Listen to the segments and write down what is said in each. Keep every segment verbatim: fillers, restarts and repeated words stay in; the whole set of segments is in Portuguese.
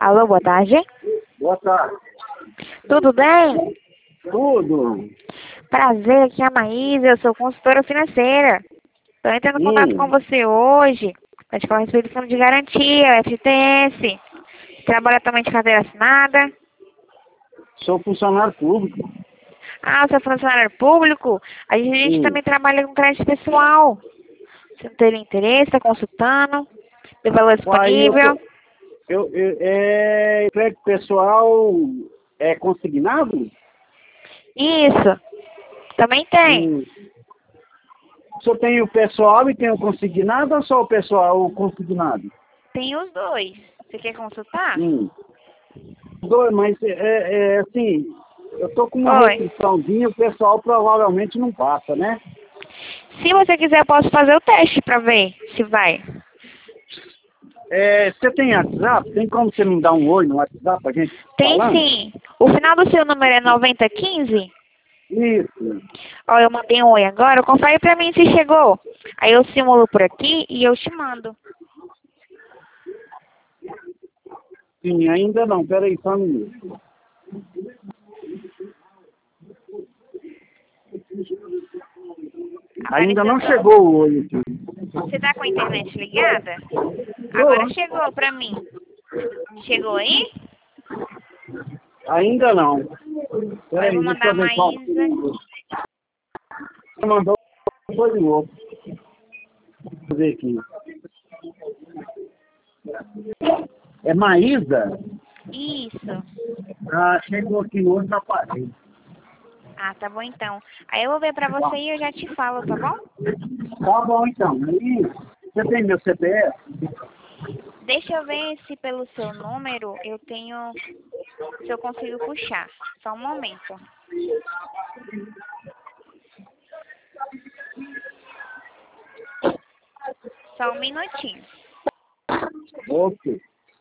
Alô, boa tarde. Boa tarde. Tudo bem? Tudo. Prazer, aqui é a Maísa, eu sou consultora financeira. Estou entrando em contato Hum. com você hoje para te falar a respeito do fundo de garantia, F T S. Trabalha também de carteira assinada. Sou funcionário público. Ah, você é funcionário público? A gente, a gente Hum. também trabalha com crédito pessoal. Você não teria interesse, está consultando? Tem valor Aí eu, disponível? tô, eu, eu é crédito pessoal é consignado? Isso. Também tem. Hum. Só tem o pessoal e tem o consignado ou só o pessoal o consignado? Tem os dois. Você quer consultar? Hum. Dois, mas é, é assim, eu tô com uma Oi. restriçãozinha, o pessoal provavelmente não passa, né? Se você quiser, eu posso fazer o teste para ver se vai. É, você tem WhatsApp? Tem como você me dar um oi no WhatsApp pra gente Tem falando? sim. O final do seu número é noventa quinze? Isso. Ó, eu mandei um oi agora. Confere pra mim se chegou. Aí eu simulo por aqui e eu te mando. Sim, ainda não. Peraí, só um minuto. Ainda não Apareceu. chegou o olho aqui. Você tá com a internet ligada? Agora chegou pra mim. Chegou aí? Ainda não. Ó, eu Peraí, vou deixa mandar a eu ver qual. Maísa. Você mandou foi de novo. Deixa eu ver aqui. É Maísa? Isso. Ah, chegou aqui no outro aparelho. Ah, tá bom então. Aí eu vou ver pra você e eu já te falo, tá bom? Tá bom então. Aí, você tem meu C P F? Deixa eu ver se pelo seu número eu tenho, se eu consigo puxar. Só um momento. Só um minutinho. Ok.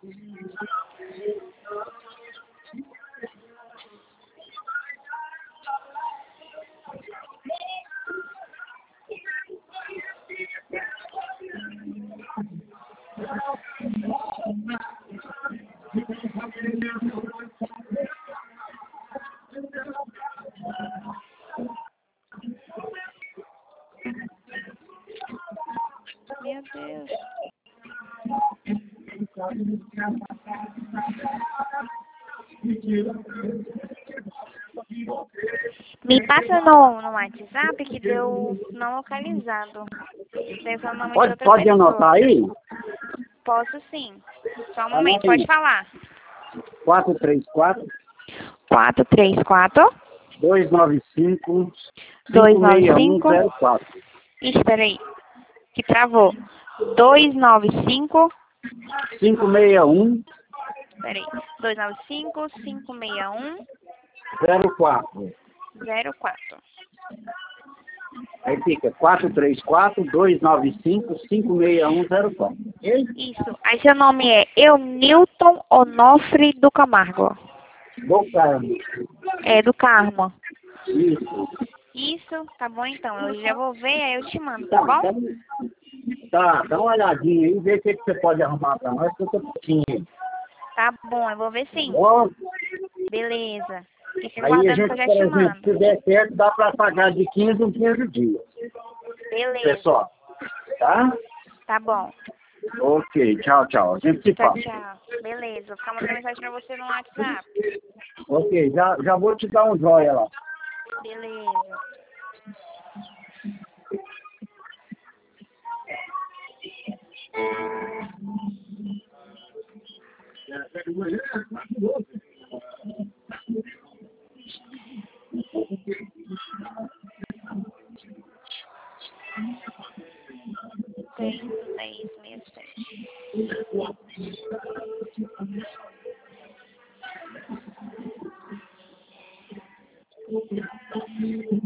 Meu Deus. Me passa no, no WhatsApp que deu não localizado. Deve ser o nome de Pode, outra pode pessoa. anotar aí? Posso sim. Só um momento, Anota pode aí. falar. quatro três quatro, quatro três quatro, dois nove cinco, dois cinco nove seis um cinco. zero quatro. Ixi, peraí. Que travou. dois nove cinco. cinco seis um Peraí. dois nove cinco, cinco seis um, zero quatro. zero quatro. Aí fica quatro três quatro, dois nove cinco, cinco seis um zero quatro. Isso. Aí seu nome é Eunilton Onofre do Camargo. Do carro. É, do Carmo. Isso. Isso, tá bom então. Eu já vou ver, aí eu te mando, tá Tá, bom? dá, tá, dá uma olhadinha aí, vê o que, que você pode arrumar pra nós, que eu tô pouquinho. Tá bom, eu vou ver sim. Bom, Beleza. Fica aí a aguardando que eu gente, já por te exemplo, mando. se der certo, dá pra pagar de quinze em quinze dias. Beleza. Pessoal, tá? Tá bom. Ok, tchau, tchau. A gente se Tchau, fala. tchau. Beleza. Vou ficar mandando mensagem pra você no WhatsApp. Ok, já, já vou te dar um joia lá. Beleza. três, dez, sessenta e sete.